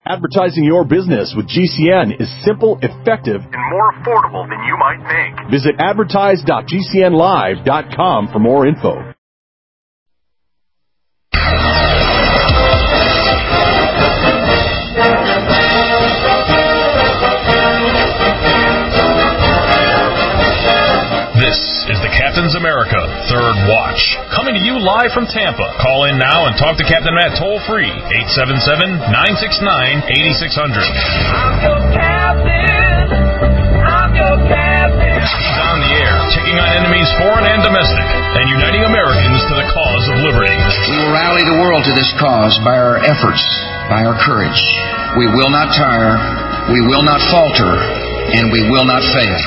Advertising your business with GCN is simple, effective, and more affordable than you might think. Visit advertise.gcnlive.com for more info. This is the Captain's America Third Watch, coming to you live from Tampa. Call in now and talk to Captain Matt toll-free, 877-969-8600. I'm your captain. I'm your captain. He's on the air, taking on enemies foreign and domestic, and uniting Americans to the cause of liberty. We will rally the world to this cause by our efforts, by our courage. We will not tire, we will not falter, and we will not fail.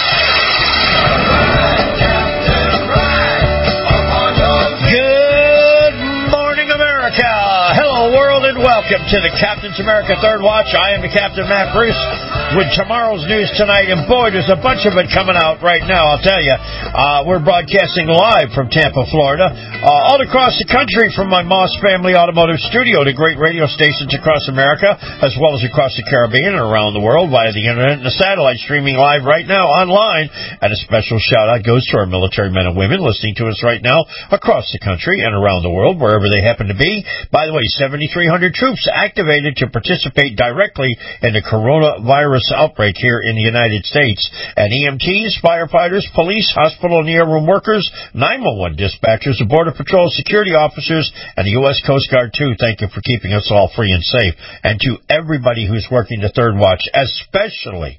Good morning, America. Hello, world, and welcome to the Captain's America Third Watch. I am the Captain, Matt Bruce, with tomorrow's news tonight. And boy, there's a bunch of it coming out right now, I'll tell you. We're broadcasting live from Tampa, Florida, all across the country from my Moss Family Automotive Studio to great radio stations across America, as well as across the Caribbean and around the world via the internet and the satellite, streaming live right now online. And a special shout-out goes to our military men and women listening to us right now across the country and around the world, wherever they happen to be. By the way, 7,300 troops activated to participate directly in the coronavirus outbreak here in the United States. And EMTs, firefighters, police, hospital and ER room workers, 911 dispatchers, the Border Patrol security officers, and the U.S. Coast Guard, too. Thank you for keeping us all free and safe. And to everybody who's working the Third Watch, especially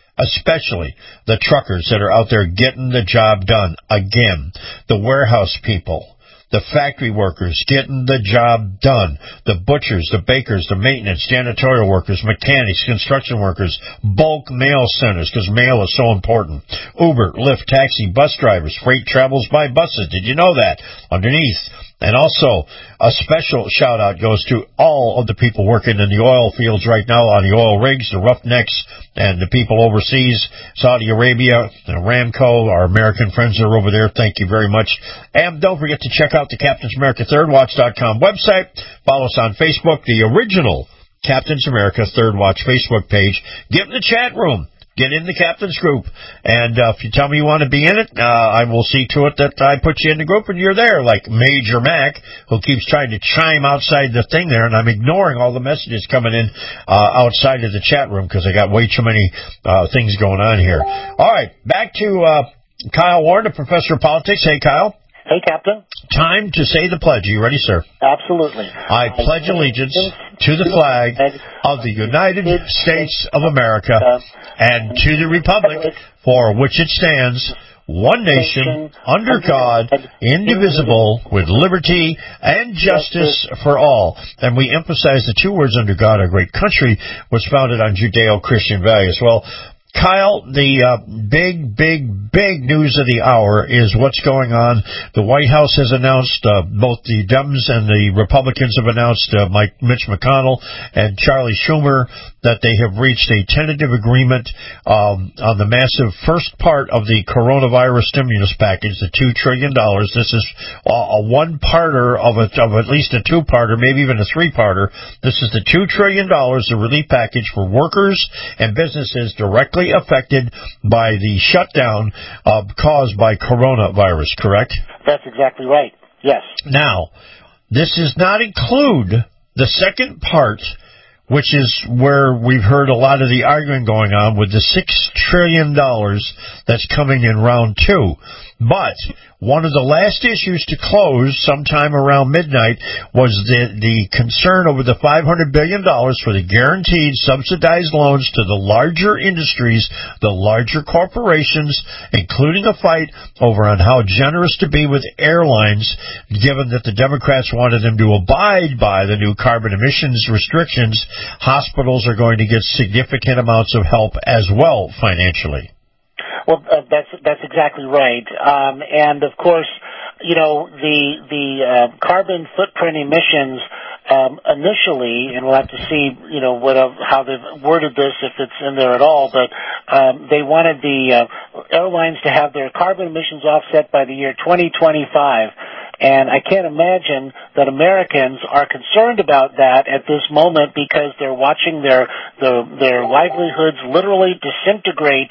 the truckers that are out there getting the job done again, the warehouse people, the factory workers getting the job done, the butchers, the bakers, the maintenance, janitorial workers, mechanics, construction workers, bulk mail centers, because mail is so important, Uber, Lyft, taxi, bus drivers, freight travels by buses. Did you know that? Underneath. And also, a special shout-out goes to all of the people working in the oil fields right now, on the oil rigs, the roughnecks, and the people overseas, Saudi Arabia, Aramco, our American friends that are over there. Thank you very much. And don't forget to check out the Captain's America ThirdWatch.com website. Follow us on Facebook, the original Captain's America Third Watch Facebook page. Get in the chat room. Get in the Captain's group, and if you tell me you want to be in it, I will see to it that I put you in the group and you're there, like Major Mac, who keeps trying to chime outside the thing there, and I'm ignoring all the messages coming in outside of the chat room because I got way too many things going on here. All right, back to Kyle Ward, a professor of politics. Hey, Kyle. Hey, Captain. Time to say the pledge. Are you ready, sir? Absolutely. I pledge allegiance to the flag of the United States of America and to the republic for which it stands, one nation, under God, indivisible, with liberty and justice for all. And we emphasize the two words, under God, our great country was founded on Judeo-Christian values. Well, Kyle, the big news of the hour is what's going on. The White House has announced, both the Dems and the Republicans have announced, Mitch McConnell and Charlie Schumer, that they have reached a tentative agreement on the massive first part of the coronavirus stimulus package, the $2 trillion. This is a one-parter of at least a two-parter, maybe even a three-parter. This is the $2 trillion, the relief package for workers and businesses directly affected by the shutdown caused by coronavirus, correct? That's exactly right, yes. Now, this does not include the second part, which is where we've heard a lot of the arguing going on with the $6 trillion that's coming in round two. But one of the last issues to close sometime around midnight was the concern over the $500 billion for the guaranteed subsidized loans to the larger industries, the larger corporations, including a fight over on how generous to be with airlines, given that the Democrats wanted them to abide by the new carbon emissions restrictions. Hospitals are going to get significant amounts of help as well financially. Well, that's exactly right. And of course, you know, the carbon footprint emissions initially, and we'll have to see, you know, how they've worded this, if it's in there at all, but they wanted the airlines to have their carbon emissions offset by the year 2025. And I can't imagine that Americans are concerned about that at this moment, because they're watching their livelihoods literally disintegrate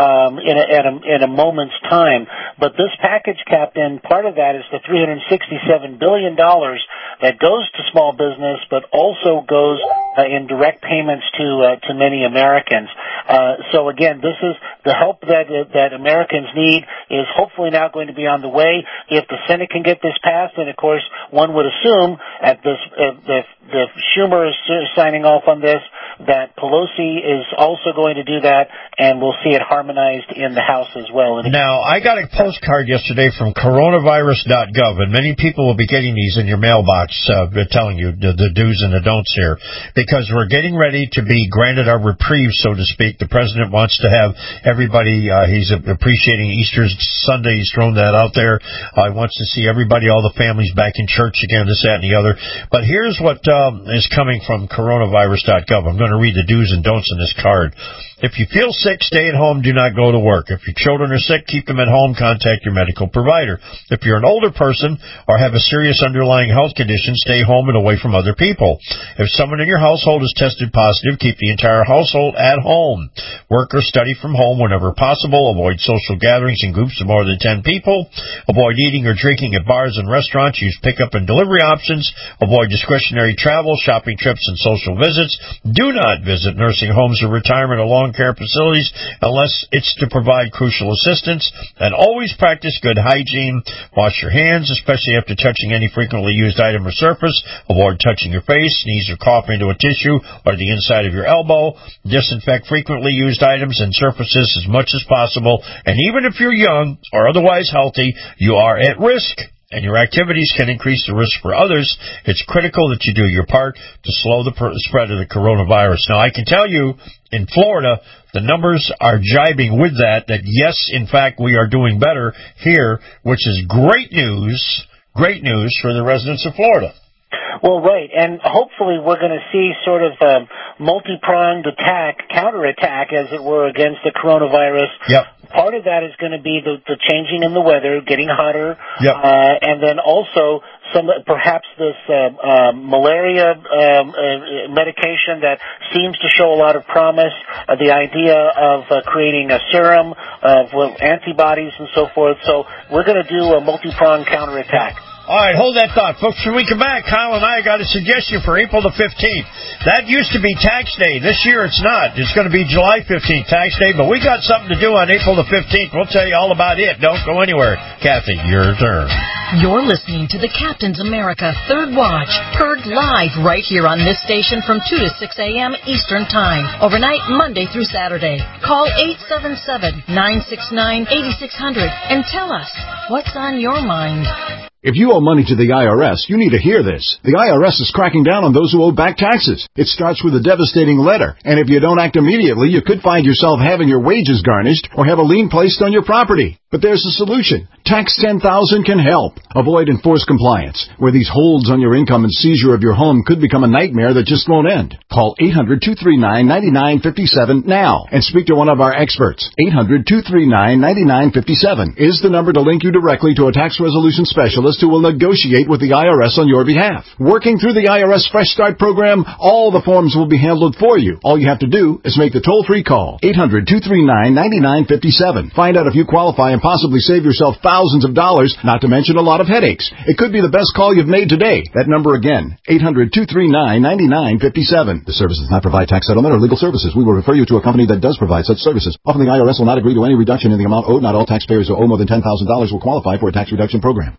in a moment's time. But this package, Captain, part of that is the $367 billion that goes to small business, but also goes in direct payments to many Americans. So again, this is the help that Americans need is hopefully now going to be on the way. If the Senate can get this passed, and of course one would assume at this if Schumer is signing off on this, that Pelosi is also going to do that, and we'll see it harmonized in the House as well. Now, I got a postcard yesterday from coronavirus.gov, and many people will be getting these in your mailbox, telling you the do's and the don'ts here, because we're getting ready to be granted our reprieve, so to speak. The president wants to have everybody, he's appreciating Easter Sunday, he's thrown that out there. He wants to see everybody, all the families back in church again, this, that, and the other. But here's what is coming from coronavirus.gov. I'm going to read the do's and don'ts in this card. If you feel sick, stay at home. Do not go to work. If your children are sick, keep them at home. Contact your medical provider. If you're an older person or have a serious underlying health condition, stay home and away from other people. If someone in your household is tested positive, keep the entire household at home. Work or study from home whenever possible. Avoid social gatherings in groups of more than 10 people. Avoid eating or drinking at bars and restaurants. Use pickup and delivery options. Avoid discretionary travel, shopping trips, and social visits. Do not visit nursing homes or retirement or long care facilities unless it's to provide crucial assistance, and always practice good hygiene. Wash your hands, especially after touching any frequently used item or surface. Avoid touching your face, sneeze, or cough into a tissue or the inside of your elbow. Disinfect frequently used items and surfaces as much as possible, and even if you're young or otherwise healthy, you are at risk, and your activities can increase the risk for others. It's critical that you do your part to slow the spread of the coronavirus. Now, I can tell you, in Florida, the numbers are jibing with that yes, in fact, we are doing better here, which is great news for the residents of Florida. Well, right, and hopefully we're going to see sort of a multi-pronged counterattack, as it were, against the coronavirus. Yep. Part of that is going to be the changing in the weather, getting hotter, yep. And then also perhaps this malaria medication that seems to show a lot of promise, the idea of creating a serum with antibodies and so forth. So we're going to do a multi-pronged counterattack. All right, hold that thought. Folks, when we come back, Kyle and I got a suggestion for April the 15th. That used to be tax day. This year it's not. It's going to be July 15th, tax day, but we got something to do on April the 15th. We'll tell you all about it. Don't go anywhere. Kathy, your turn. You're listening to the Captain's America Third Watch, heard live right here on this station from 2 to 6 a.m. Eastern Time, overnight Monday through Saturday. Call 877-969-8600 and tell us what's on your mind. If you owe money to the IRS, you need to hear this. The IRS is cracking down on those who owe back taxes. It starts with a devastating letter, and if you don't act immediately, you could find yourself having your wages garnished or have a lien placed on your property. But there's a solution. Tax 10,000 can help. Avoid enforced compliance, where these holds on your income and seizure of your home could become a nightmare that just won't end. Call 800-239-9957 now and speak to one of our experts. 800-239-9957 is the number to link you directly to a tax resolution specialist who will negotiate with the IRS on your behalf. Working through the IRS Fresh Start program, all the forms will be handled for you. All you have to do is make the toll-free call. 800-239-9957. Find out if you qualify and possibly save yourself thousands of dollars, not to mention a lot of headaches. It could be the best call you've made today. That number again, 800-239-9957. The service does not provide tax settlement or legal services. We will refer you to a company that does provide such services. Often the IRS will not agree to any reduction in the amount owed. Not all taxpayers who owe more than $10,000 will qualify for a tax reduction program.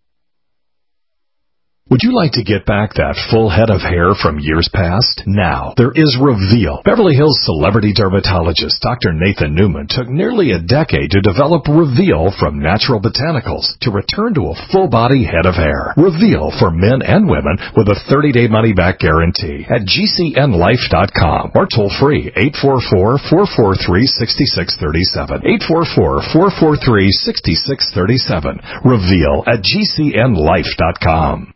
Would you like to get back that full head of hair from years past? Now, there is Reveal. Beverly Hills celebrity dermatologist Dr. Nathan Newman took nearly a decade to develop Reveal from natural botanicals to return to a full-body head of hair. Reveal for men and women with a 30-day money-back guarantee at GCNlife.com or toll-free 844-443-6637. 844-443-6637. Reveal at GCNlife.com.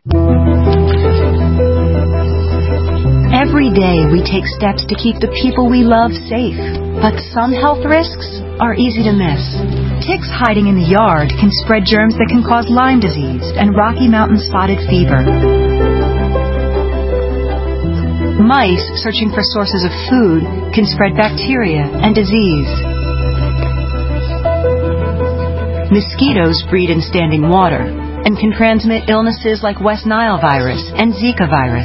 Every day we take steps to keep the people we love safe, but some health risks are easy to miss. Ticks hiding in the yard can spread germs that can cause Lyme disease and Rocky Mountain spotted fever. Mice searching for sources of food can spread bacteria and disease. Mosquitoes breed in standing water and can transmit illnesses like West Nile virus and Zika virus.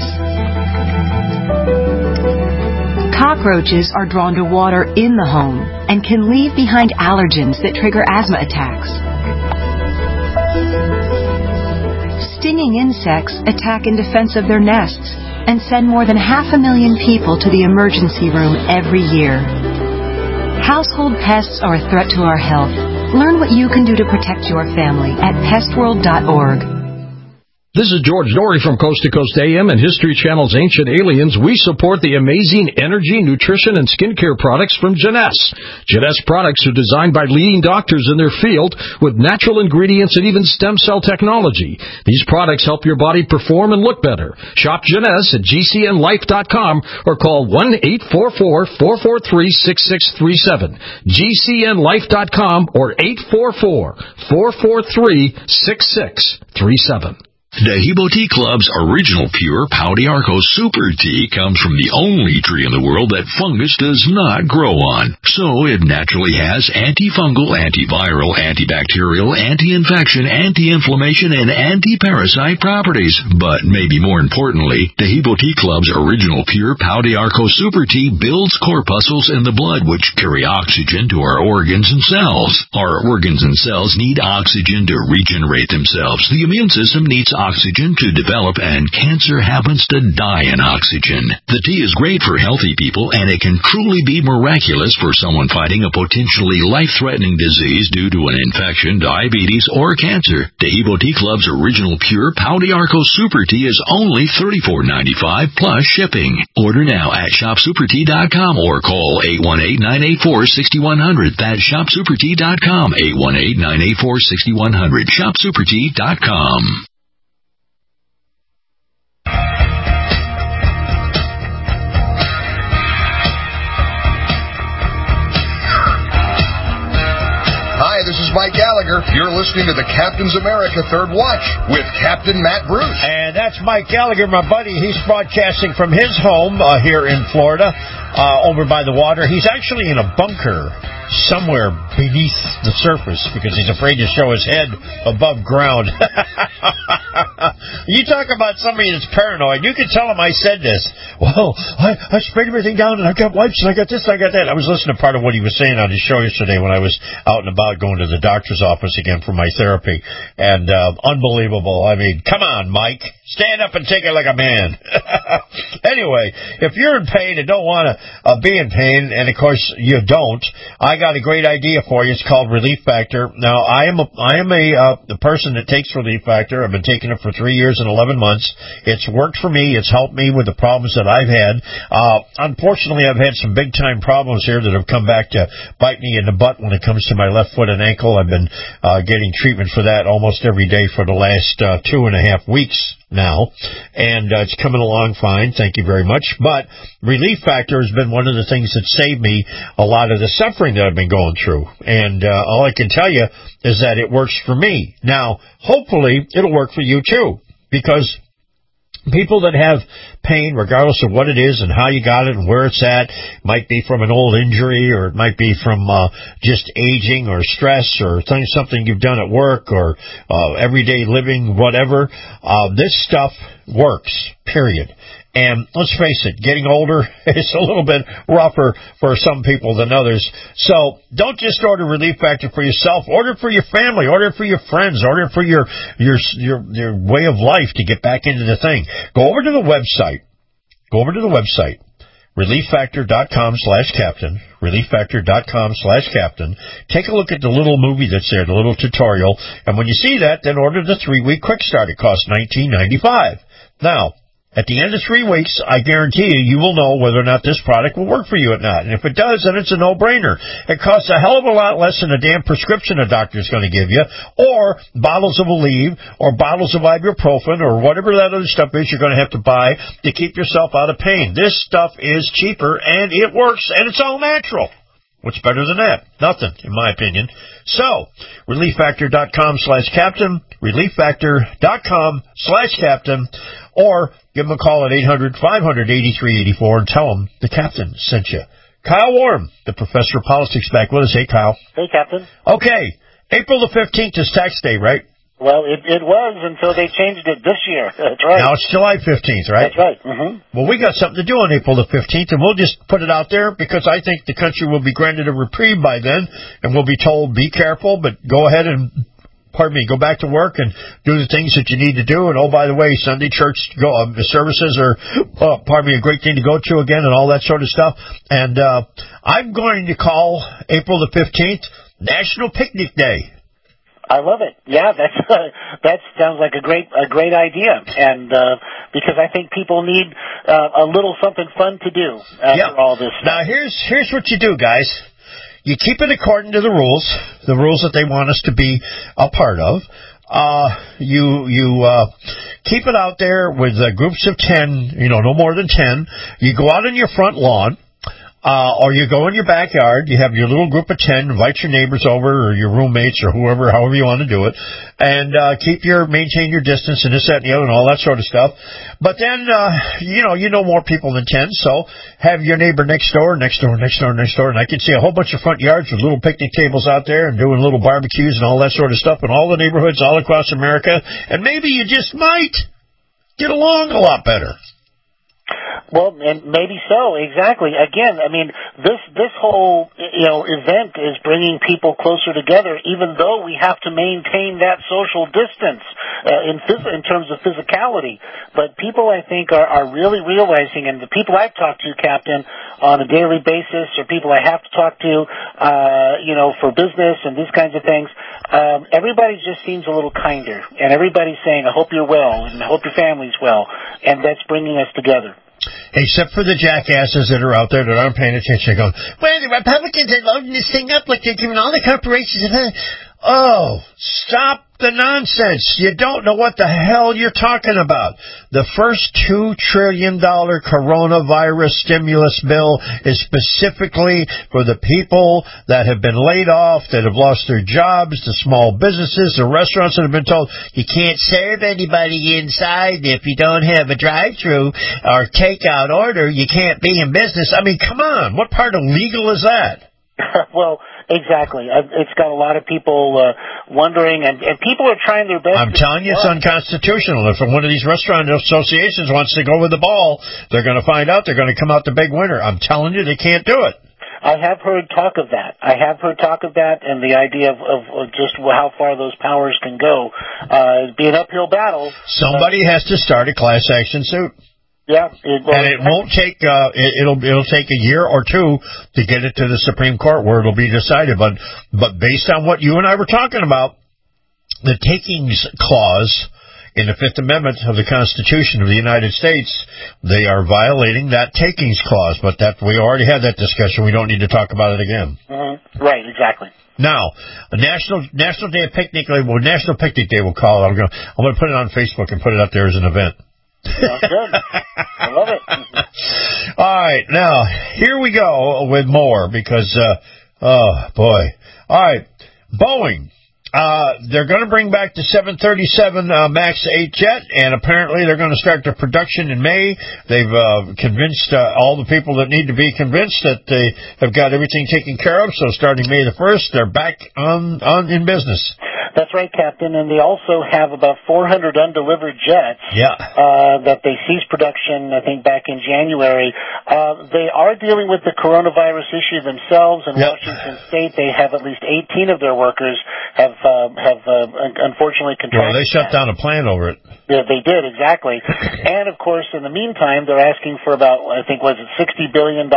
Cockroaches are drawn to water in the home and can leave behind allergens that trigger asthma attacks. Stinging insects attack in defense of their nests and send more than 500,000 people to the emergency room every year. Household pests are a threat to our health. Learn what you can do to protect your family at pestworld.org. This is George Dory from Coast to Coast AM and History Channel's Ancient Aliens. We support the amazing energy, nutrition, and skincare products from Jeunesse. Jeunesse products are designed by leading doctors in their field with natural ingredients and even stem cell technology. These products help your body perform and look better. Shop Jeunesse at gcnlife.com or call 1-844-443-6637. gcnlife.com or 844-443-6637. Dahibo Tea Club's original pure Pau d'Arco Super Tea comes from the only tree in the world that fungus does not grow on. So it naturally has antifungal, antiviral, antibacterial, anti-infection, anti-inflammation, and anti-parasite properties. But maybe more importantly, Dahibo Tea Club's original pure Pau d'Arco Super Tea builds corpuscles in the blood which carry oxygen to our organs and cells. Our organs and cells need oxygen to regenerate themselves. The immune system needs oxygen to develop, and cancer happens to die in oxygen. The tea is great for healthy people, and it can truly be miraculous for someone fighting a potentially life-threatening disease due to an infection, diabetes, or cancer. Dahibo Tea Club's original pure Pau d'Arco Super Tea is only $34.95 plus shipping. Order now at shopsupertea.com or call 818-984-6100. That's shopsupertea.com, 818-984-6100, shopsupertea.com. Hi, this is Mike Gallagher. You're listening to the Captain's America Third Watch with Captain Matt Bruce. And that's Mike Gallagher, my buddy. He's broadcasting from his home here in Florida, over by the water. He's actually in a bunker somewhere beneath the surface because he's afraid to show his head above ground. You talk about somebody that's paranoid. You can tell him I said this. Well, I sprayed everything down, and I got wipes, and I got this, and I got that. I was listening to part of what he was saying on his show yesterday when I was out and about going to the doctor's office again for my therapy. And unbelievable. I mean, come on, Mike. Stand up and take it like a man. Anyway, if you're in pain and don't want to be in pain, and of course you don't, I got a great idea for you. It's called Relief Factor. Now, I am a person that takes Relief Factor. I've been taking it for 3 years and 11 months. It's worked for me. It's helped me with the problems that I've had. Unfortunately, I've had some big-time problems here that have come back to bite me in the butt when it comes to my left foot and ankle. I've been getting treatment for that almost every day for the last 2.5 weeks now, and it's coming along fine, thank you very much. But Relief Factor has been one of the things that saved me a lot of the suffering that I've been going through, and all I can tell you is that it works for me. Now, hopefully, it'll work for you too, because people that have pain, regardless of what it is and how you got it and where it's at, might be from an old injury, or it might be from just aging or stress or something you've done at work or everyday living, whatever. This stuff works, period. And let's face it, getting older is a little bit rougher for some people than others. So don't just order Relief Factor for yourself. Order it for your family. Order it for your friends. Order it for your way of life to get back into the thing. Go over to the website. ReliefFactor.com/captain. ReliefFactor.com/captain. Take a look at the little movie that's there, the little tutorial. And when you see that, then order the 3-week quick start. It costs $19.95. Now, at the end of 3 weeks, I guarantee you will know whether or not this product will work for you or not. And if it does, then it's a no-brainer. It costs a hell of a lot less than a damn prescription a doctor's going to give you, or bottles of Aleve, or bottles of ibuprofen, or whatever that other stuff is you're going to have to buy to keep yourself out of pain. This stuff is cheaper, and it works, and it's all natural. What's better than that? Nothing, in my opinion. So, relieffactor.com/captain, relieffactor.com/captain, or give them a call at 800-500-8384 and tell them the captain sent you. Kyle Warren, the professor of politics, back with us. Hey, Kyle. Hey, Captain. Okay, April the 15th is tax day, right? Well, it was until they changed it this year. That's right. Now it's July 15th, right? That's right. Mm-hmm. Well, we got something to do on April the 15th, and we'll just put it out there because I think the country will be granted a reprieve by then, and we'll be told, be careful, but go ahead and, go back to work and do the things that you need to do. And, oh, by the way, Sunday church services are, a great thing to go to again and all that sort of stuff. And I'm going to call April the 15th National Picnic Day. I love it. Yeah, that sounds like a great idea, and because I think people need a little something fun to do after all this stuff. Now here's what you do, guys. You keep it according to the rules that they want us to be a part of. You keep it out there with groups of 10, no more than 10. You go out on your front lawn. Or you go in your backyard, you have your little group of 10, invite your neighbors over or your roommates or however you want to do it, and maintain your distance and this, that, and the other and all that sort of stuff. But then, you know more people than 10, so have your neighbor next door, and I can see a whole bunch of front yards with little picnic tables out there and doing little barbecues and all that sort of stuff in all the neighborhoods all across America, and maybe you just might get along a lot better. Well, and maybe so, exactly. Again, I mean, this whole, event is bringing people closer together, even though we have to maintain that social distance in terms of physicality. But people, I think, are really realizing, and the people I've talked to, Captain, on a daily basis, or people I have to talk to, for business and these kinds of things, everybody just seems a little kinder, and everybody's saying, I hope you're well, and I hope your family's well, and that's bringing us together. Except for the jackasses that are out there that aren't paying attention, going, well, the Republicans are loading this thing up like they're giving all the corporations Oh, stop the nonsense. You don't know what the hell you're talking about. The first $2 trillion coronavirus stimulus bill is specifically for the people that have been laid off, that have lost their jobs, the small businesses, the restaurants that have been told you can't serve anybody inside if you don't have a drive-thru or takeout order. You can't be in business. I mean, come on. What part of legal is that? Well, exactly. It's got a lot of people wondering, and people are trying their best. I'm telling you, it's unconstitutional. If one of these restaurant associations wants to go with the ball, they're going to find out they're going to come out the big winner. I'm telling you, they can't do it. I have heard talk of that. And the idea of just how far those powers can go. It'd be an uphill battle. Somebody has to start a class action suit. Yeah, and it won't take. It'll take a year or two to get it to the Supreme Court where it'll be decided. But based on what you and I were talking about, the takings clause in the Fifth Amendment of the Constitution of the United States, they are violating that takings clause. But that we already had that discussion. We don't need to talk about it again. Mm-hmm. Right. Exactly. Now, a National Day of Picnic, National Picnic Day, we'll call it. I'm going to put it on Facebook and put it up there as an event. Sounds good. I love it. All right, now, here we go with more because, oh, boy. All right, Boeing. They're going to bring back the 737 MAX 8 jet, and apparently they're going to start the production in May. They've convinced all the people that need to be convinced that they have got everything taken care of, so starting May the 1st, they're back in business. That's right, Captain, and they also have about 400 undelivered jets that they ceased production, I think, back in January. They are dealing with the coronavirus issue themselves. In Washington State, they have at least 18 of their workers have unfortunately contracted. Well, they shut down a plant over it. Yeah, they did, exactly. And, of course, in the meantime, they're asking for about, I think, $60 billion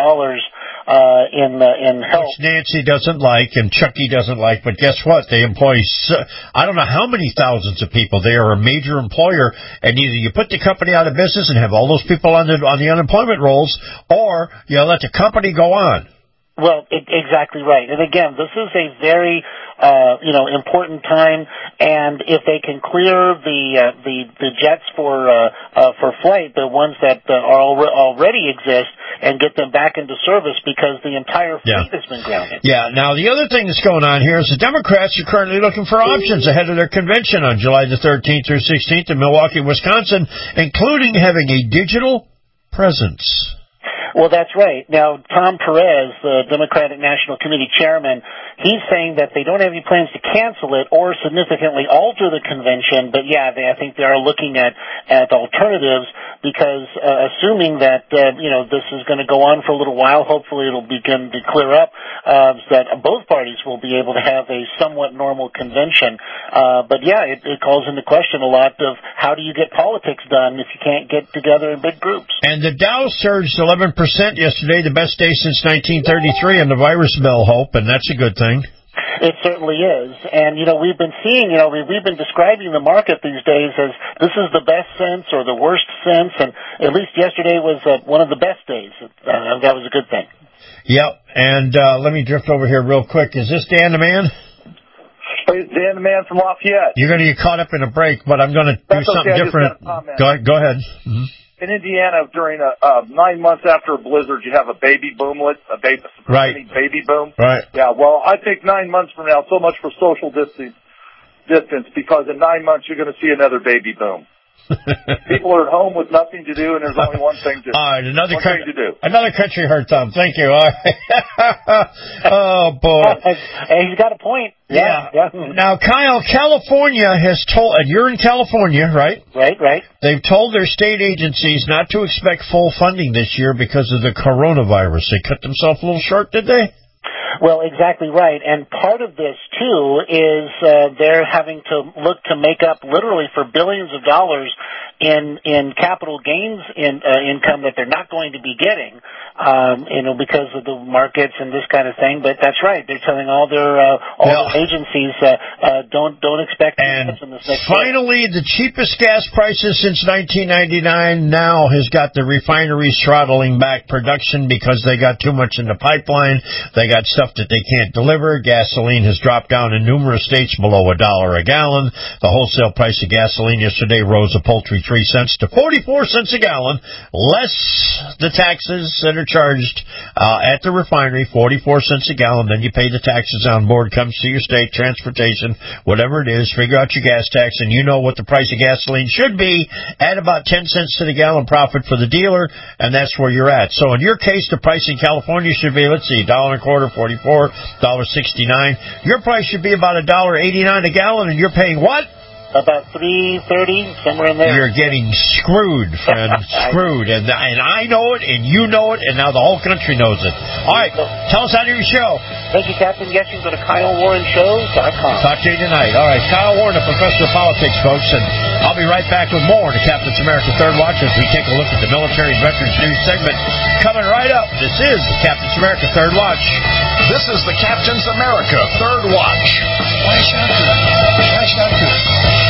in help. Which Nancy doesn't like and Chucky doesn't like, but guess what? They employ, I don't know how many thousands of people. They are a major employer, and either you put the company out of business and have all those people on the unemployment rolls, or you let the company go on. Well, exactly right. And again, this is a very, important time. And if they can clear the jets for flight, the ones that already exist, and get them back into service, because the entire fleet has been grounded. Yeah. Now, the other thing that's going on here is the Democrats are currently looking for options ahead of their convention on July the 13th through 16th in Milwaukee, Wisconsin, including having a digital presence. Well, that's right. Now, Tom Perez, the Democratic National Committee chairman, he's saying that they don't have any plans to cancel it or significantly alter the convention, but I think they are looking at alternatives, because assuming that this is going to go on for a little while, hopefully it'll begin to clear up, that both parties will be able to have a somewhat normal convention. But it calls into question a lot of how do you get politics done if you can't get together in big groups. And the Dow surged 11% yesterday, the best day since 1933 on the virus bell, Hope, and that's a good thing. It certainly is. And, we've been seeing, we've been describing the market these days as this is the best since or the worst since, and at least yesterday was one of the best days. That was a good thing. Yep. And let me drift over here real quick. Is this Dan the Man? Hey, Dan the Man from Lafayette. You're going to get caught up in a break, but I'm going to do something different. Go ahead. Mm-hmm. In Indiana, during 9 months after a blizzard, you have a baby boomlet, baby boom. Right. Yeah, well, I think 9 months from now, so much for social distance, because in 9 months you're going to see another baby boom. People are at home with nothing to do, and there's only one thing to do. Another country heard, Tom. Thank you. All right. Oh, boy. He's got a point. Yeah. Now, Kyle, California has told, and you're in California, right? Right. They've told their state agencies not to expect full funding this year because of the coronavirus. They cut themselves a little short, did they? Well, exactly right. And part of this, too, is they're having to look to make up literally for billions of dollars in capital gains income that they're not going to be getting, because of the markets and this kind of thing. But that's right. They're telling all their agencies, don't expect much in this next finally, the cheapest gas prices since 1999 now has got the refineries throttling back production because they got too much in the pipeline. They got stuff that they can't deliver. Gasoline has dropped down in numerous states below $1 a gallon. The wholesale price of gasoline yesterday rose a paltry 3 cents to 44 cents a gallon, less the taxes that are charged at the refinery, 44 cents a gallon. Then you pay the taxes on board, comes to your state, transportation, whatever it is, figure out your gas tax, and you know what the price of gasoline should be, add about 10 cents to the gallon profit for the dealer, and that's where you're at. So in your case, the price in California should be, let's see, $1.25, 44, $1.69. Your price should be about $1.89 a gallon, and you're paying what? About $3.30, somewhere in there. You're getting screwed, friend. Screwed. And I know it, and you know it, and now the whole country knows it. All right, tell us how to do your show. Thank you, Captain. Yes, you can go to KyleWarrenShow.com. Talk to you tonight. All right, Kyle Warren, a professor of politics, folks, and I'll be right back with more in the Captain's America Third Watch as we take a look at the military and veterans news segment coming right up. This is the Captain's America Third Watch. This is the Captain's America Third Watch. Flash out good.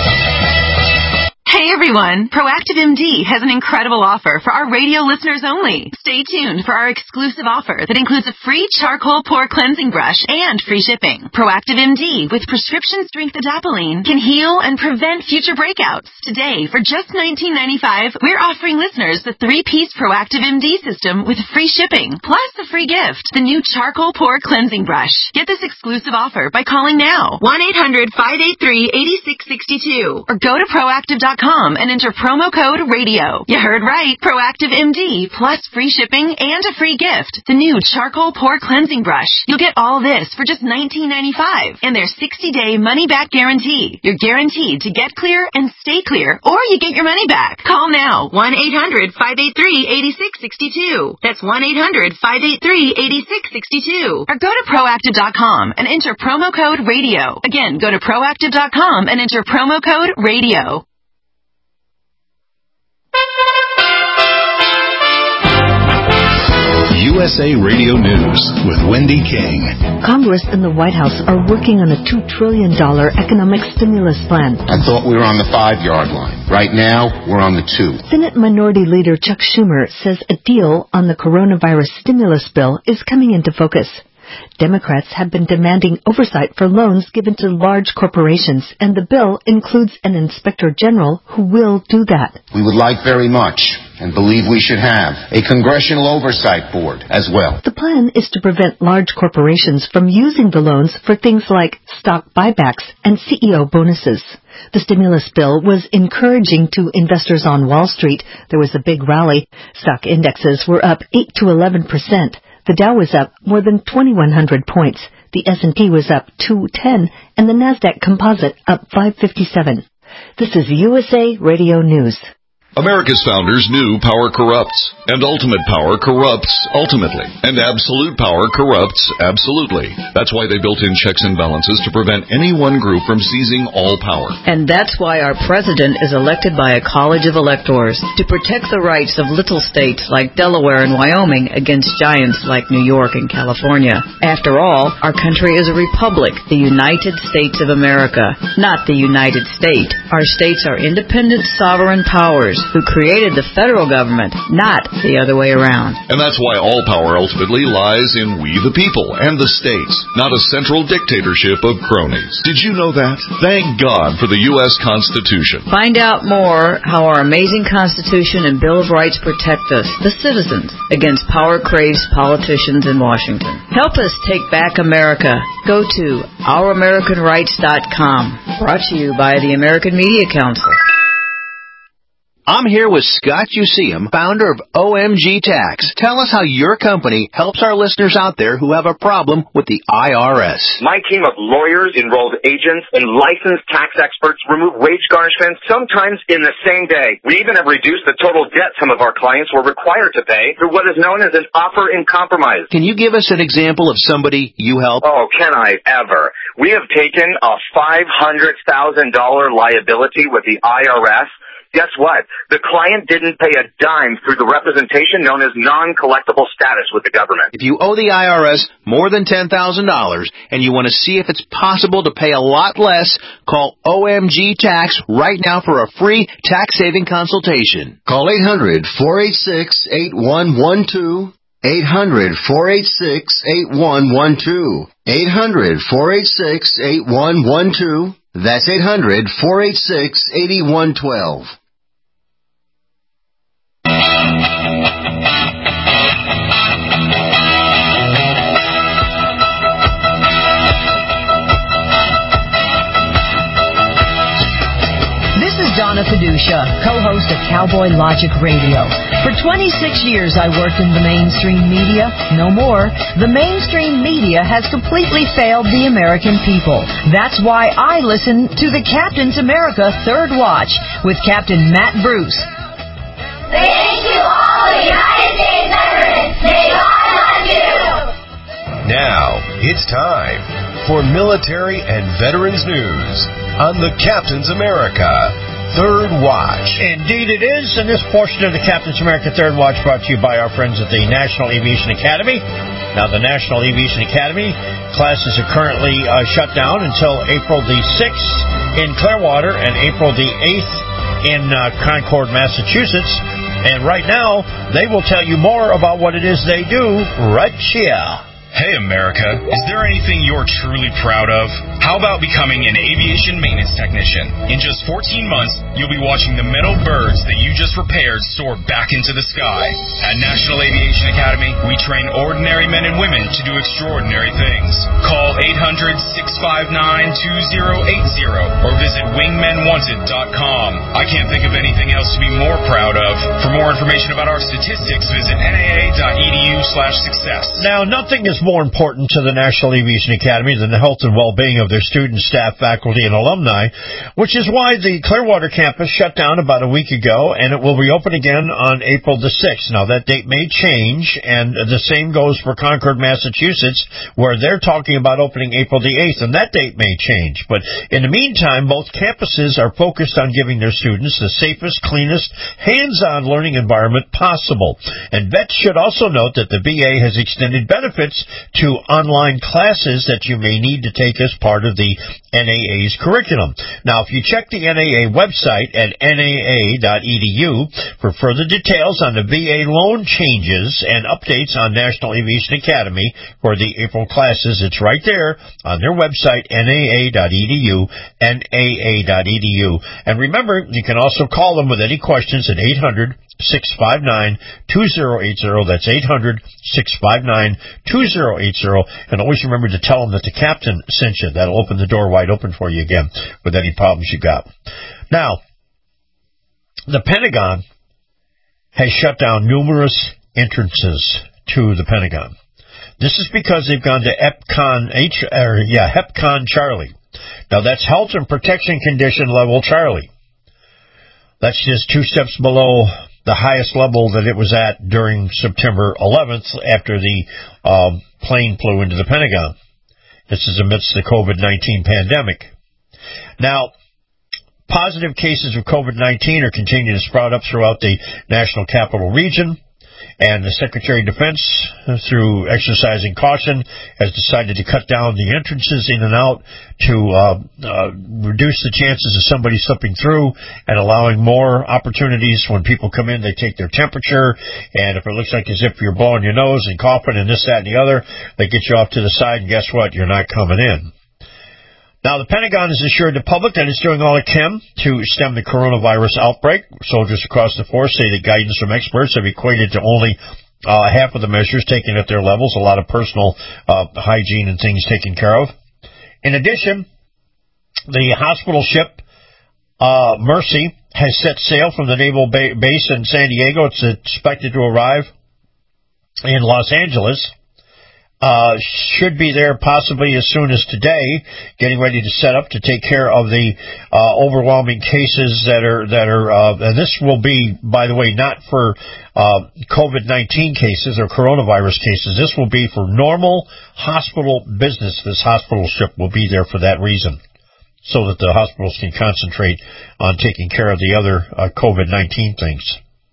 Hey everyone, Proactive MD has an incredible offer for our radio listeners only. Stay tuned for our exclusive offer that includes a free charcoal pore cleansing brush and free shipping. Proactive MD with prescription strength adapalene can heal and prevent future breakouts. Today, for just $19.95, we're offering listeners the 3-piece Proactive MD system with free shipping, plus a free gift, the new charcoal pore cleansing brush. Get this exclusive offer by calling now, 1-800-583-8662, or go to proactive.com and enter promo code RADIO. You heard right. Proactive MD plus free shipping and a free gift. The new charcoal pore cleansing brush. You'll get all this for just $19.95 and their 60-day money-back guarantee. You're guaranteed to get clear and stay clear, or you get your money back. Call now. 1-800-583-8662. That's 1-800-583-8662. Or go to proactive.com and enter promo code RADIO. Again, go to proactive.com and enter promo code RADIO. USA Radio News with Wendy King. Congress and the White House are working on a $2 trillion economic stimulus plan. I thought we were on the 5-yard line. Right now, we're on the 2. Senate Minority Leader Chuck Schumer says a deal on the coronavirus stimulus bill is coming into focus. Democrats have been demanding oversight for loans given to large corporations, and the bill includes an inspector general who will do that. We would like very much, and believe we should have, a congressional oversight board as well. The plan is to prevent large corporations from using the loans for things like stock buybacks and CEO bonuses. The stimulus bill was encouraging to investors on Wall Street. There was a big rally. Stock indexes were up 8 to 11%. The Dow was up more than 2,100 points. The S&P was up 210, and the Nasdaq Composite up 557. This is USA Radio News. America's founders knew power corrupts, and ultimate power corrupts ultimately, and absolute power corrupts absolutely. That's why they built in checks and balances to prevent any one group from seizing all power. And that's why our president is elected by a college of electors to protect the rights of little states like Delaware and Wyoming against giants like New York and California. After all, our country is a republic, the United States of America, not the United State. Our states are independent sovereign powers who created the federal government, not the other way around. And that's why all power ultimately lies in we the people and the states, not a central dictatorship of cronies. Did you know that? Thank God for the U.S. Constitution. Find out more how our amazing Constitution and Bill of Rights protect us, the citizens, against power-crazed politicians in Washington. Help us take back America. Go to ouramericanrights.com. Brought to you by the American Media Council. I'm here with Scott Useum, founder of OMG Tax. Tell us how your company helps our listeners out there who have a problem with the IRS. My team of lawyers, enrolled agents, and licensed tax experts remove wage garnishments sometimes in the same day. We even have reduced the total debt some of our clients were required to pay through what is known as an offer in compromise. Can you give us an example of somebody you help? Oh, can I ever? We have taken a $500,000 liability with the IRS. Guess what? The client didn't pay a dime through the representation known as non-collectible status with the government. If you owe the IRS more than $10,000 and you want to see if it's possible to pay a lot less, call OMG Tax right now for a free tax-saving consultation. Call 800-486-8112. 800-486-8112. 800-486-8112. That's 800-486-8112. Donna Fiducia, co-host of Cowboy Logic Radio. For 26 years, I worked in the mainstream media. No more. The mainstream media has completely failed the American people. That's why I listen to the Captain's America Third Watch with Captain Matt Bruce. Thank you all, United States veterans. May God bless you. Now, it's time for military and veterans news on the Captain's America Third Watch. Indeed it is, and this portion of the Captain's America Third Watch brought to you by our friends at the National Aviation Academy. Now, the National Aviation Academy classes are currently shut down until April the 6th in Clearwater and April the 8th in Concord, Massachusetts. And right now, they will tell you more about what it is they do right here. Hey, America, is there anything you're truly proud of? How about becoming an aviation maintenance technician? In just 14 months, you'll be watching the metal birds that you just repaired soar back into the sky. At National Aviation Academy, we train ordinary men and women to do extraordinary things. Call 800-659-2080 or visit wingmenwanted.com. I can't think of anything else to be more proud of. For more information about our statistics, visit naa.edu/success. Now, nothing is is more important to the National Aviation Academy than the health and well-being of their students, staff, faculty, and alumni, which is why the Clearwater campus shut down about a week ago, and it will reopen again on April the 6th. Now, that date may change, and the same goes for Concord, Massachusetts, where they're talking about opening April the 8th, and that date may change. But in the meantime, both campuses are focused on giving their students the safest, cleanest, hands-on learning environment possible. And vets should also note that the VA has extended benefits to online classes that you may need to take as part of the NAA's curriculum. Now, if you check the NAA website at naa.edu for further details on the VA loan changes and updates on National Aviation Academy for the April classes, it's right there on their website, naa.edu, naa.edu. And remember, you can also call them with any questions at 800-659-2080. That's 800-659-2080. And always remember to tell them that the captain sent you. That'll open the door wide open for you again with any problems you got. Now, the Pentagon has shut down numerous entrances to the Pentagon. This is because they've gone to HEPCON Charlie. Now, that's Health and Protection Condition Level Charlie. That's just 2 steps below the highest level that it was at during September 11th after the plane flew into the Pentagon. This is amidst the COVID-19 pandemic. Now, positive cases of COVID-19 are continuing to sprout up throughout the National Capital Region, and the Secretary of Defense, through exercising caution, has decided to cut down the entrances in and out to reduce the chances of somebody slipping through and allowing more opportunities. When people come in, they take their temperature, and if it looks like as if you're blowing your nose and coughing and this, that, and the other, they get you off to the side, and guess what? You're not coming in. Now, the Pentagon has assured the public that it's doing all it can to stem the coronavirus outbreak. Soldiers across the force say the guidance from experts have equated to only half of the measures taken at their levels, a lot of personal hygiene and things taken care of. In addition, the hospital ship Mercy has set sail from the naval base in San Diego. It's expected to arrive in Los Angeles. Should be there possibly as soon as today, getting ready to set up to take care of the overwhelming cases that are and this will be, by the way, not for COVID-19 cases or coronavirus cases. This will be for normal hospital business. This hospital ship will be there for that reason, so that the hospitals can concentrate on taking care of the other COVID-19 things.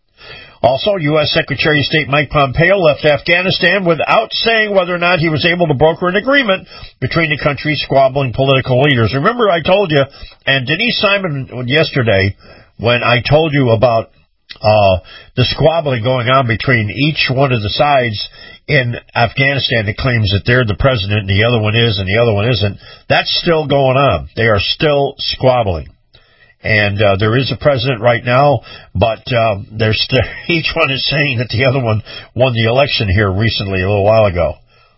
Also, U.S. Secretary of State Mike Pompeo left Afghanistan without saying whether or not he was able to broker an agreement between the country's squabbling political leaders. Remember, I told you, and Denise Simon yesterday, when I told you about the squabbling going on between each one of the sides in Afghanistan that claims that they're the president and the other one is and the other one isn't, that's still going on. They are still squabbling. And there is a president right now, but each one is saying that the other one won the election here recently, a little while ago.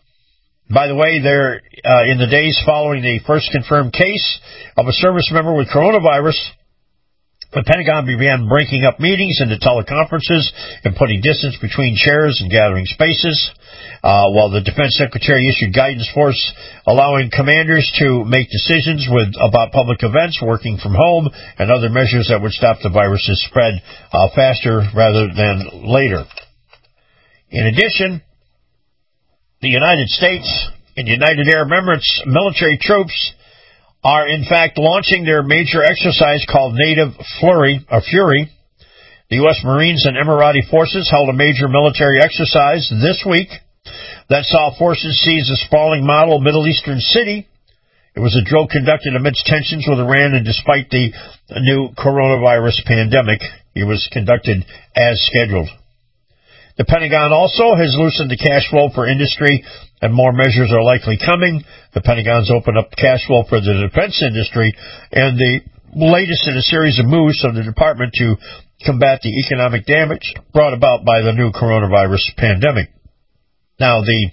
By the way, there in the days following the first confirmed case of a service member with coronavirus, the Pentagon began breaking up meetings into teleconferences and putting distance between chairs and gathering spaces, while the Defense Secretary issued guidance for allowing commanders to make decisions about public events, working from home, and other measures that would stop the virus's spread faster rather than later. In addition, the United States and United Arab Emirates military troops are in fact launching their major exercise called Native Fury. The U.S. Marines and Emirati forces held a major military exercise this week that saw forces seize a sprawling model Middle Eastern city. It was a drill conducted amidst tensions with Iran, and despite the new coronavirus pandemic, it was conducted as scheduled. The Pentagon also has loosened the cash flow for industry, and more measures are likely coming. The Pentagon's opened up cash flow for the defense industry, and the latest in a series of moves of the department to combat the economic damage brought about by the new coronavirus pandemic. Now, the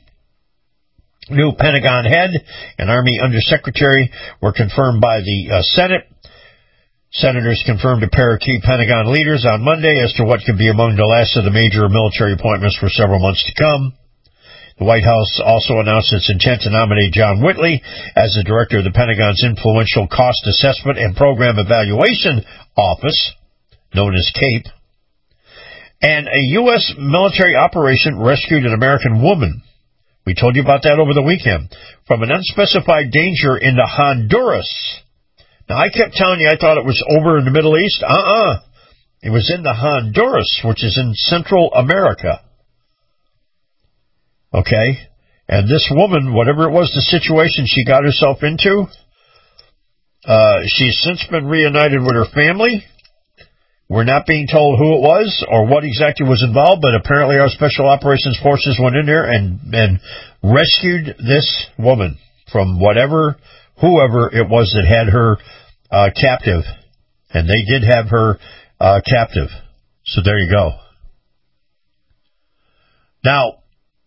new Pentagon head and Army Undersecretary were confirmed by the Senate. Senators confirmed a pair of key Pentagon leaders on Monday as to what could be among the last of the major military appointments for several months to come. The White House also announced its intent to nominate John Whitley as the director of the Pentagon's influential Cost Assessment and Program Evaluation Office, known as CAPE. And a U.S. military operation rescued an American woman. We told you about that over the weekend. From an unspecified danger into Honduras. Now, I kept telling you I thought it was over in the Middle East. It was in the Honduras, which is in Central America. Okay? And this woman, whatever it was, the situation she got herself into, she's since been reunited with her family. We're not being told who it was or what exactly was involved, but apparently our Special Operations Forces went in there and rescued this woman from whoever it was that had her captive. And they did have her captive. So there you go. Now,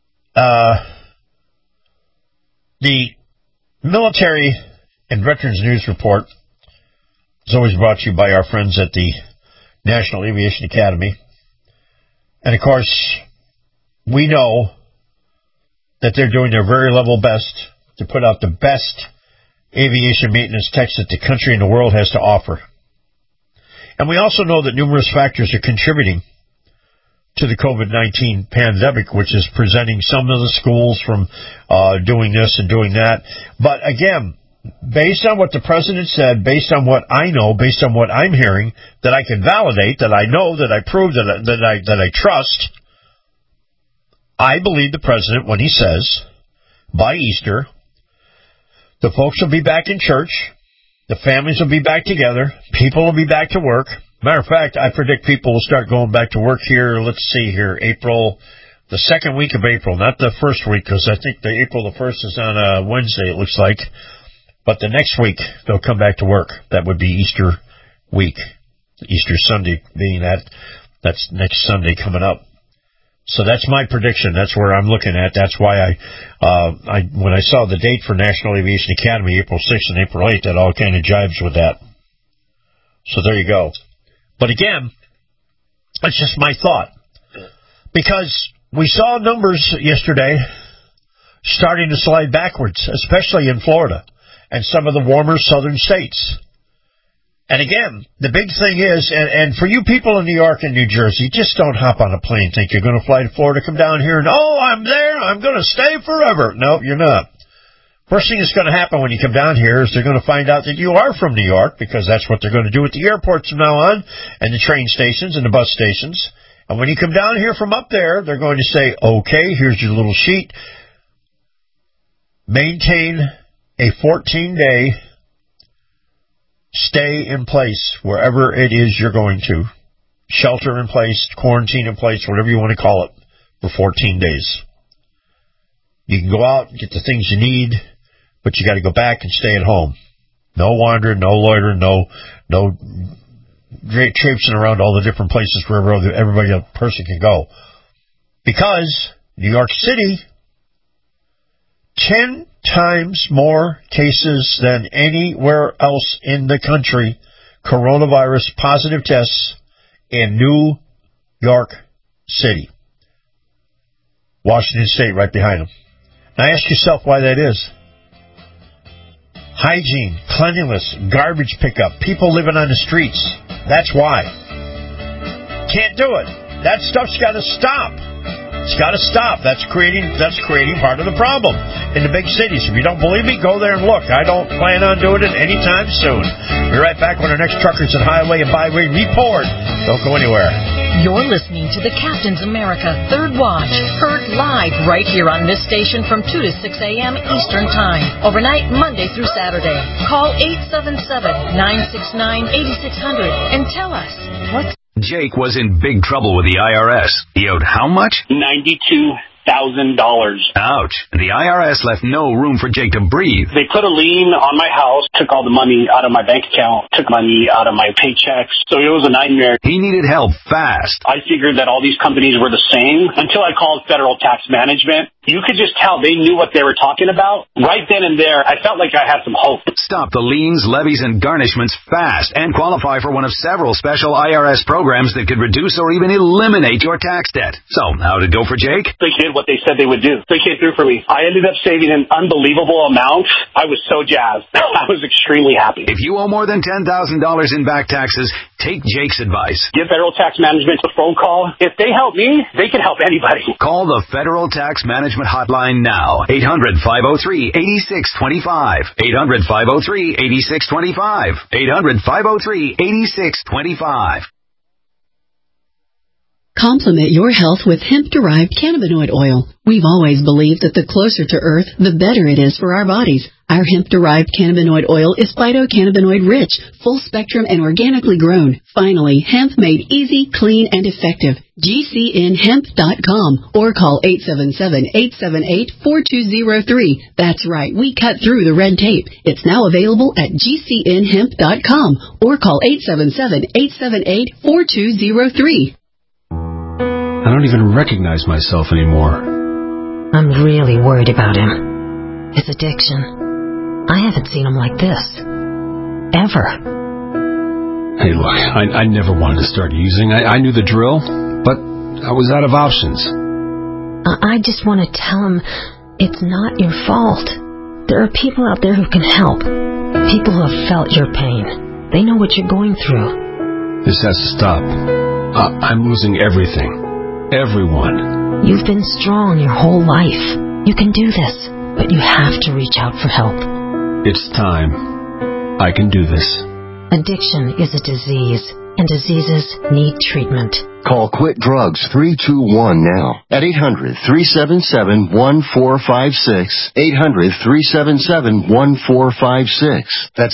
the Military and Veterans News Report is always brought to you by our friends at the National Aviation Academy. And, of course, we know that they're doing their very level best to put out the best aviation maintenance techs that the country and the world has to offer. And we also know that numerous factors are contributing to the COVID-19 pandemic, which is preventing some of the schools from doing this and doing that. But, again, based on what the president said, based on what I know, based on what I'm hearing, that I can validate, that I know, that I prove, that I trust, I believe the president when he says, by Easter, the folks will be back in church, the families will be back together, people will be back to work. Matter of fact, I predict people will start going back to work here, let's see here, the second week of April, not the first week, because I think April the 1st is on a Wednesday, it looks like. But the next week, they'll come back to work. That would be Easter week. Easter Sunday being that's next Sunday coming up. So that's my prediction. That's where I'm looking at. That's why when I saw the date for National Aviation Academy, April 6th and April 8th, that all kind of jibes with that. So there you go. But again, it's just my thought. Because we saw numbers yesterday starting to slide backwards, especially in Florida and some of the warmer southern states. And again, the big thing is, and for you people in New York and New Jersey, just don't hop on a plane, think you're going to fly to Florida, come down here, and, I'm there, I'm going to stay forever. No, you're not. First thing that's going to happen when you come down here is they're going to find out that you are from New York, because that's what they're going to do at the airports from now on, and the train stations and the bus stations. And when you come down here from up there, they're going to say, okay, here's your little sheet. Maintain a 14-day stay in place wherever it is you're going to. Shelter in place, quarantine in place, whatever you want to call it, for 14 days. You can go out and get the things you need, but you got to go back and stay at home. No wandering, no loitering, no traipsing around all the different places wherever everybody, a person can go. Because New York City, 10 times more cases than anywhere else in the country, coronavirus positive tests in New York City. Washington State right behind them. Now ask yourself why that is. Hygiene, cleanliness, garbage pickup, people living on the streets. That's why. Can't do it. That stuff's got to stop. It's got to stop. That's creating part of the problem in the big cities. If you don't believe me, go there and look. I don't plan on doing it anytime soon. Be right back when our next Truckers and Highway and Byway report. Don't go anywhere. You're listening to the Captain's America Third Watch, heard live right here on this station from 2 to 6 a.m. Eastern Time, overnight Monday through Saturday. Call 877-969-8600 and tell us what's... Jake was in big trouble with the IRS. He owed how much? $92,000. Ouch. The IRS left no room for Jake to breathe. They put a lien on my house, took all the money out of my bank account, took money out of my paychecks. So it was a nightmare. He needed help fast. I figured that all these companies were the same until I called Federal Tax Management. you could just tell they knew what they were talking about. Right then and there, I felt like I had some hope. Stop the liens, levies, and garnishments fast and qualify for one of several special IRS programs that could reduce or even eliminate your tax debt. So, how did it go for Jake? They did what they said they would do. They came through for me. I ended up saving an unbelievable amount. I was so jazzed. I was extremely happy. If you owe more than $10,000 in back taxes, take Jake's advice. Give Federal Tax Management a phone call. If they help me, they can help anybody. Call the Federal Tax Management Hotline now. 800-503-8625. 800-503-8625. 800-503-8625. Complement your health with hemp-derived cannabinoid oil. We've always believed that the closer to Earth, the better it is for our bodies. Our hemp-derived cannabinoid oil is phytocannabinoid-rich, full-spectrum, and organically grown. Finally, hemp made easy, clean, and effective. GCNhemp.com or call 877-878-4203. That's right, we cut through the red tape. It's now available at GCNhemp.com or call 877-878-4203. I don't even recognize myself anymore. I'm really worried about him. His addiction. I haven't seen him like this. Ever. Hey, look, I never wanted to start using. I knew the drill, but I was out of options. I just want to tell him it's not your fault. There are people out there who can help. People who have felt your pain. They know what you're going through. This has to stop. I'm losing everything. Everyone. You've been strong your whole life. You can do this, but you have to reach out for help. It's time. I can do this. Addiction is a disease, and diseases need treatment. Call Quit Drugs 321 now at 800-377-1456. 800-377-1456. That's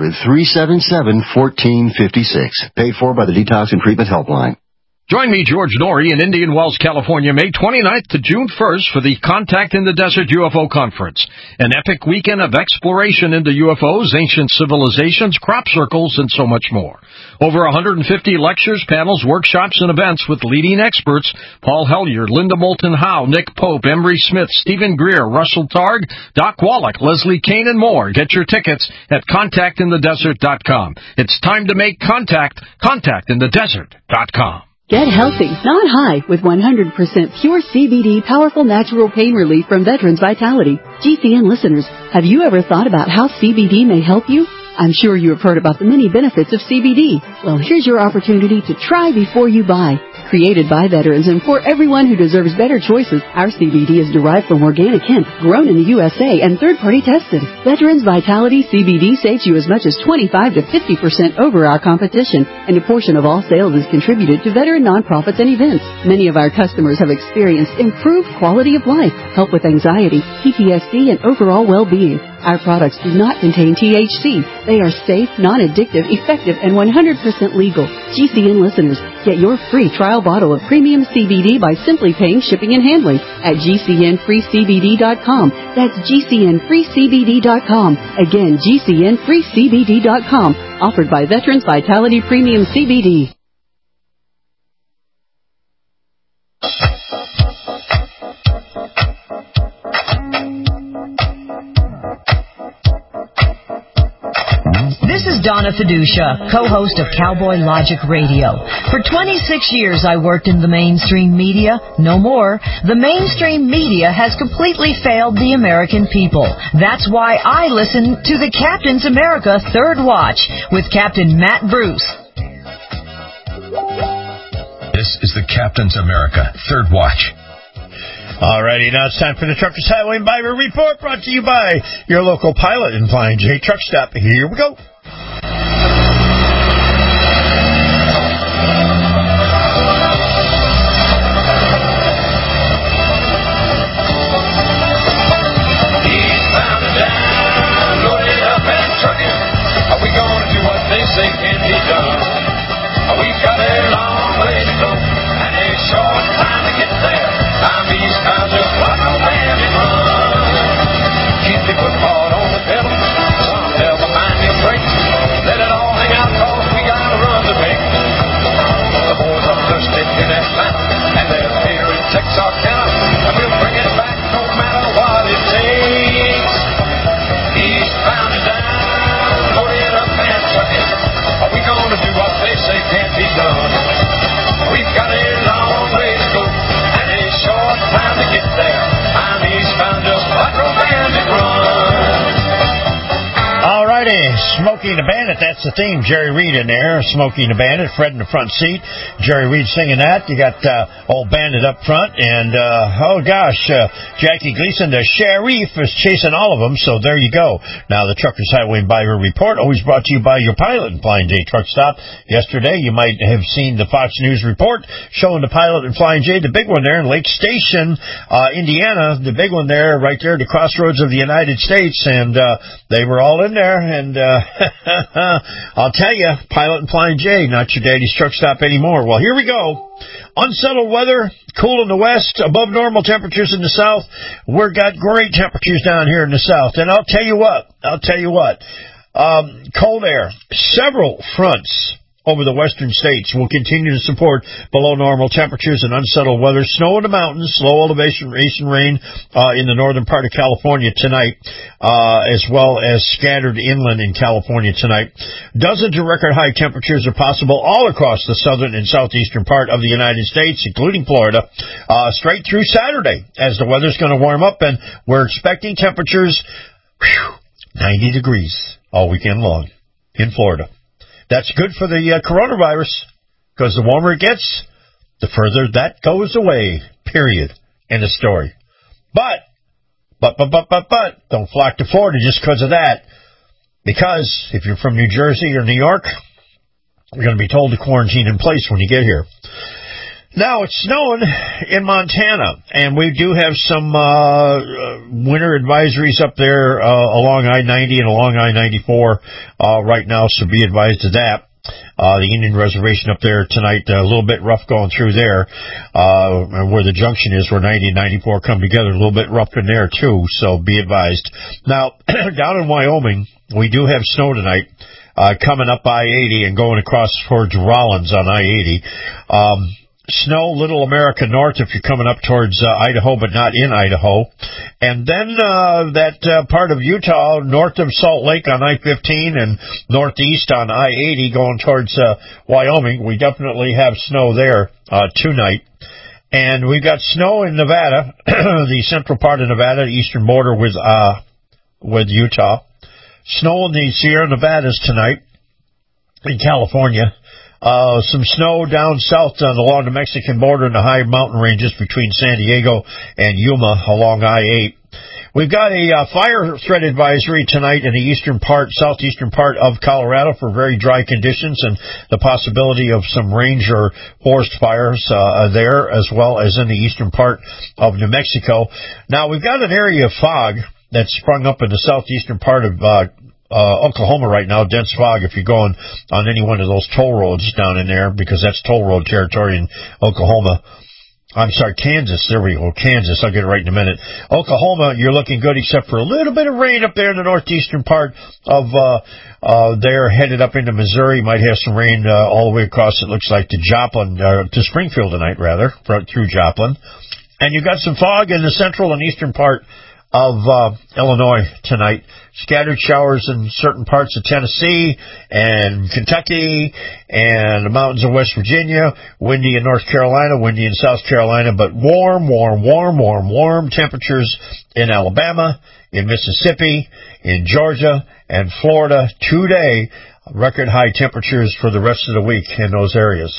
800-377-1456. Paid for by the Detox and Treatment Helpline. Join me, George Norrie, in Indian Wells, California, May 29th to June 1st for the Contact in the Desert UFO Conference, an epic weekend of exploration into UFOs, ancient civilizations, crop circles, and so much more. Over 150 lectures, panels, workshops, and events with leading experts: Paul Hellyer, Linda Moulton Howe, Nick Pope, Emery Smith, Stephen Greer, Russell Targ, Doc Wallach, Leslie Kane, and more. Get your tickets at contactinthedesert.com. It's time to make contact. Contactinthedesert.com. Get healthy, not high, with 100% pure CBD powerful natural pain relief from Veterans Vitality. GCN listeners, have you ever thought about how CBD may help you? I'm sure you have heard about the many benefits of CBD. Well, here's your opportunity to try before you buy. Created by veterans and for everyone who deserves better choices, our CBD is derived from organic hemp, grown in the USA, and third-party tested. Veterans Vitality CBD saves you as much as 25 to 50% over our competition, and a portion of all sales is contributed to veteran nonprofits and events. Many of our customers have experienced improved quality of life, help with anxiety, PTSD, and overall well-being. Our products do not contain THC. They are safe, non-addictive, effective, and 100% legal. GCN listeners, get your free trial bottle of premium CBD by simply paying shipping and handling at GCNFreeCBD.com. That's GCNFreeCBD.com. Again, GCNFreeCBD.com. Offered by Veterans Vitality Premium CBD. This is Donna Fiducia, co-host of Cowboy Logic Radio. For 26 years, I worked in the mainstream media. No more. The mainstream media has completely failed the American people. That's why I listen to the Captain's America Third Watch with Captain Matt Bruce. This is the Captain's America Third Watch. Alrighty, now it's time for the Truckers Highway and Byway Report, brought to you by your local Pilot and Flying J Truck Stop. Here we go. Eastbound and down, loaded up and trucking. Are we going to do what they say can be done? We've got a long way to go and a short time to get there. I'm these cars just like a bandit run. Keep your foot hard on the pedal. Some hell behind your brakes. Smokey and the Bandit, that's the theme. Jerry Reed in there, Smokey and the Bandit, Fred in the front seat. Jerry Reed singing that. You got old Bandit up front, and Jackie Gleason, the sheriff, is chasing all of them, so there you go. Now, the Truckers Highway and Byway Report, always brought to you by your Pilot and Flying J truck stop. Yesterday, you might have seen the Fox News report showing the Pilot and Flying J, the big one there in Lake Station, Indiana, the big one there, right there at the crossroads of the United States, and they were all in there, and I'll tell you, Pilot and Flying J, not your daddy's truck stop anymore. Well, here we go. Unsettled weather, cool in the west, above normal temperatures in the south. We've got great temperatures down here in the south. And I'll tell you what, cold air, several fronts over the western states will continue to support below normal temperatures and unsettled weather. Snow in the mountains, slow elevation rain in the northern part of California tonight, as well as scattered inland in California tonight. Dozens of record high temperatures are possible all across the southern and southeastern part of the United States, including Florida, straight through Saturday, as the weather's going to warm up, and we're expecting temperatures 90 degrees all weekend long in Florida. That's good for the coronavirus, because the warmer it gets, the further that goes away, period. End of story. But, don't flock to Florida just because of that. Because if you're from New Jersey or New York, you're going to be told to quarantine in place when you get here. Now, it's snowing in Montana, and we do have some winter advisories up there along I-90 and along I-94 right now, so be advised of that. The Indian Reservation up there tonight, a little bit rough going through there, where the junction is, where 90 and 94 come together, a little bit rough in there, too, so be advised. Now, down in Wyoming, we do have snow tonight, coming up I-80 and going across towards Rollins on I-80. Snow, Little America North, if you're coming up towards Idaho, but not in Idaho. And then that part of Utah, north of Salt Lake on I-15 and northeast on I-80 going towards Wyoming. We definitely have snow there tonight. And we've got snow in Nevada, the central part of Nevada, the eastern border with Utah. Snow in the Sierra Nevadas tonight in California. Some snow down south along the Mexican border in the high mountain ranges between San Diego and Yuma along I-8. We've got a fire threat advisory tonight in the southeastern part of Colorado for very dry conditions and the possibility of some range or forest fires there, as well as in the eastern part of New Mexico. Now, we've got an area of fog that's sprung up in the southeastern part of Oklahoma right now, dense fog if you're going on any one of those toll roads down in there, because that's toll road territory in Oklahoma. I'm sorry, Kansas. There we go, Kansas. I'll get it right in a minute. Oklahoma, you're looking good except for a little bit of rain up there in the northeastern part of there, headed up into Missouri. Might have some rain all the way across, it looks like, to Joplin, to Springfield tonight, rather, through Joplin. And you've got some fog in the central and eastern part of Illinois tonight. Scattered showers in certain parts of Tennessee and Kentucky and the mountains of West Virginia. Windy in North Carolina, windy in South Carolina, but warm temperatures in Alabama, in Mississippi, in Georgia, and Florida today. Record high temperatures for the rest of the week in those areas.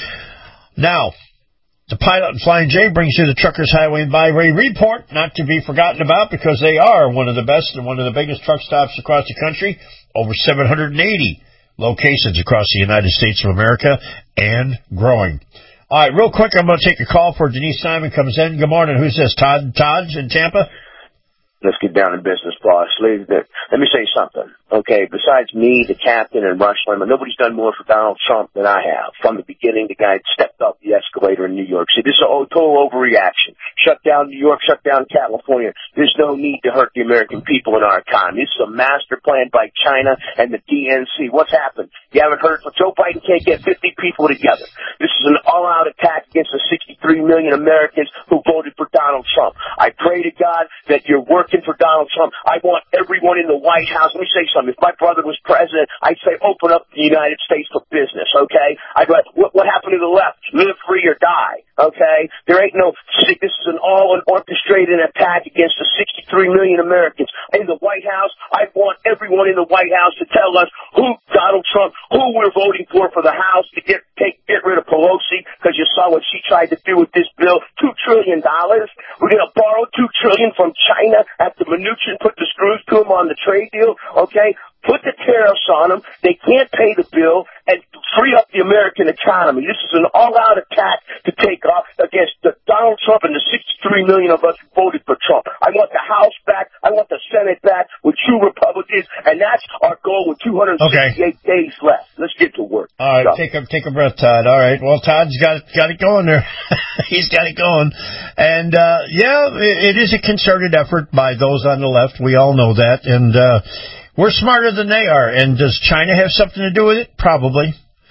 Now, the Pilot and Flying J brings you the Truckers Highway and Byway Report, not to be forgotten about, because they are one of the best and one of the biggest truck stops across the country. Over 780 locations across the United States of America, and growing. All right, real quick, I'm going to take a call for Denise Simon comes in. Good morning. Who's this? Todd in Tampa? Let's get down to business, boss. Let me say something. Okay, besides me, the captain, and Rush Limbaugh, nobody's done more for Donald Trump than I have. From the beginning, the guy stepped up the escalator in New York. See, this is a total overreaction. Shut down New York, shut down California. There's no need to hurt the American people in our economy. This is a master plan by China and the DNC. What's happened? You haven't heard? Joe Biden can't get 50 people together. This is an all-out attack against the 63 million Americans who voted for Donald Trump. I pray to God that you're working asking for Donald Trump. I want everyone in the White House. Let me say something. If my brother was president, I'd say open up the United States for business, okay? I'd like, what happened to the left? Live free or die, okay? There ain't no, this is an all-orchestrated attack against the 63 million Americans. In the White House, I want everyone in the White House to tell us who Donald Trump, who we're voting for the House to get rid of Pelosi, because you saw what she tried to do with this bill. $2 trillion. We're going to borrow $2 trillion from China after Mnuchin put the screws to him on the trade deal, okay? Put the tariffs on them. They can't pay the bill and free up the American economy. This is an all-out attack to take off against Donald Trump and the 63 million of us who voted for Trump. I want the House back. I want the Senate back with true Republicans, and that's our goal with 268 days left. Let's get to work. All right, take a breath, Todd. All right, well, Todd's got it going there. He's got it going. And, it is a concerted effort by those on the left. We all know that. And, we're smarter than they are. And does China have something to do with it? Probably.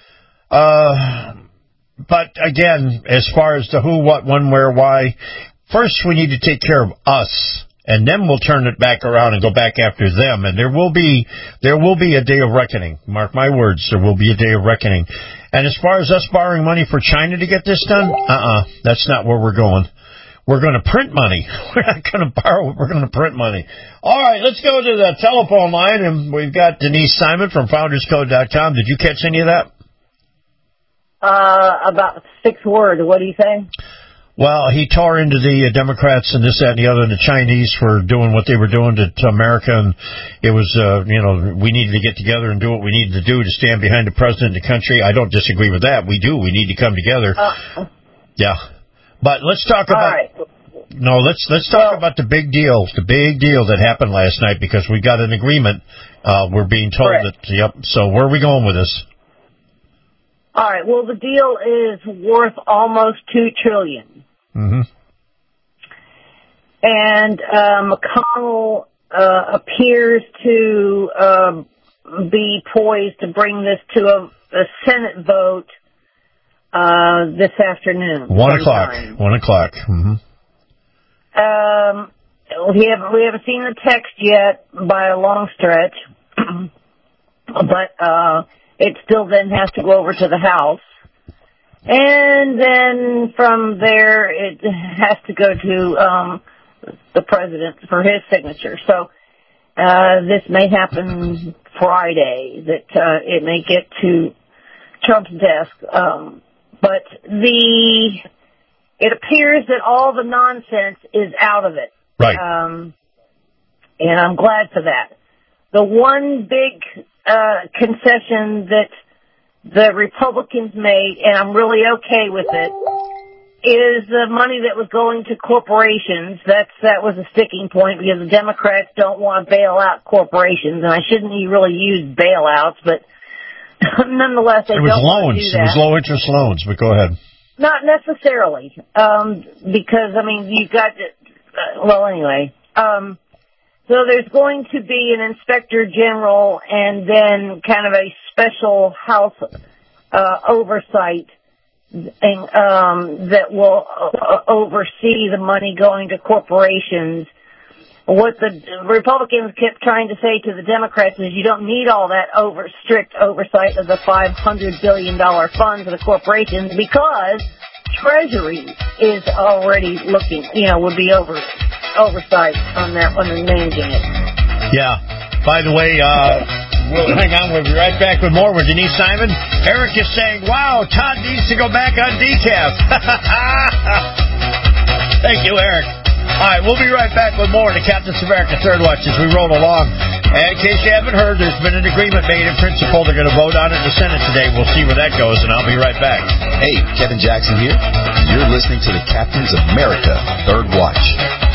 But again, as far as the who, what, when, where, why, first we need to take care of us, and then we'll turn it back around and go back after them. And there will be a day of reckoning. Mark my words, there will be a day of reckoning. And as far as us borrowing money for China to get this done, that's not where we're going. We're going to print money. We're not going to borrow. We're going to print money. All right, let's go to the telephone line, and we've got Denise Simon from FoundersCode.com. Did you catch any of that? About 6 words. What do you say? Well, he tore into the Democrats and this, that, and the other, and the Chinese for doing what they were doing to America, and it was, we needed to get together and do what we needed to do to stand behind the president and the country. I don't disagree with that. We do. We need to come together. Yeah. But let's talk about let's talk about the big deal that happened last night, because we got an agreement. We're being told that. So where are we going with this? All right. Well, the deal is worth almost $2 trillion. Mm-hmm. And McConnell appears to be poised to bring this to a Senate vote this afternoon. 1 o'clock. 1 o'clock. Mm-hmm. We haven't seen the text yet by a long stretch, but it still then has to go over to the House, and then from there it has to go to the president for his signature. So this may happen Friday, that it may get to Trump's desk. But it appears that all the nonsense is out of it. Right. And I'm glad for that. The one big concession that the Republicans made, and I'm really okay with it, is the money that was going to corporations. That was a sticking point, because the Democrats don't want to bail out corporations, and I shouldn't really use bailouts, but nonetheless, they don't want to do that. It was low-interest loans, but go ahead. Not necessarily, because, you've got... anyway. So there's going to be an inspector general and then kind of a special House oversight that will oversee the money going to corporations. What the Republicans kept trying to say to the Democrats is you don't need all that strict oversight of the $500 billion funds of the corporations, because Treasury is already looking, would be oversight on that one and managing it. Yeah. By the way, we'll hang on. We'll be right back with more with Denise Simon. Eric is saying, wow, Todd needs to go back on decaf. Thank you, Eric. All right, we'll be right back with more in the Captain's America Third Watch as we roll along. And in case you haven't heard, there's been an agreement made in principle. They're going to vote on it in the Senate today. We'll see where that goes, and I'll be right back. Hey, Kevin Jackson here. You're listening to the Captain's America Third Watch.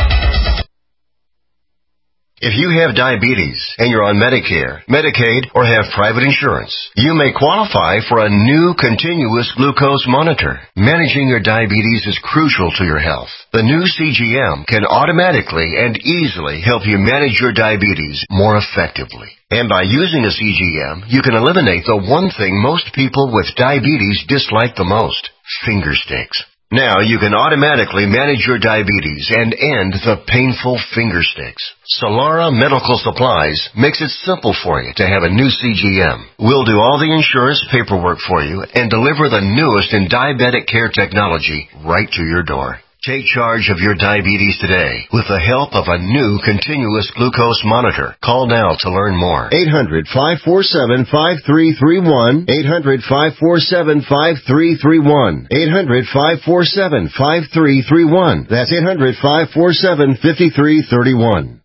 If you have diabetes and you're on Medicare, Medicaid, or have private insurance, you may qualify for a new continuous glucose monitor. Managing your diabetes is crucial to your health. The new CGM can automatically and easily help you manage your diabetes more effectively. And by using a CGM, you can eliminate the one thing most people with diabetes dislike the most: finger sticks. Now you can automatically manage your diabetes and end the painful finger sticks. Solara Medical Supplies makes it simple for you to have a new CGM. We'll do all the insurance paperwork for you and deliver the newest in diabetic care technology right to your door. Take charge of your diabetes today with the help of a new continuous glucose monitor. Call now to learn more. 800-547-5331. 800-547-5331. 800-547-5331. That's 800-547-5331.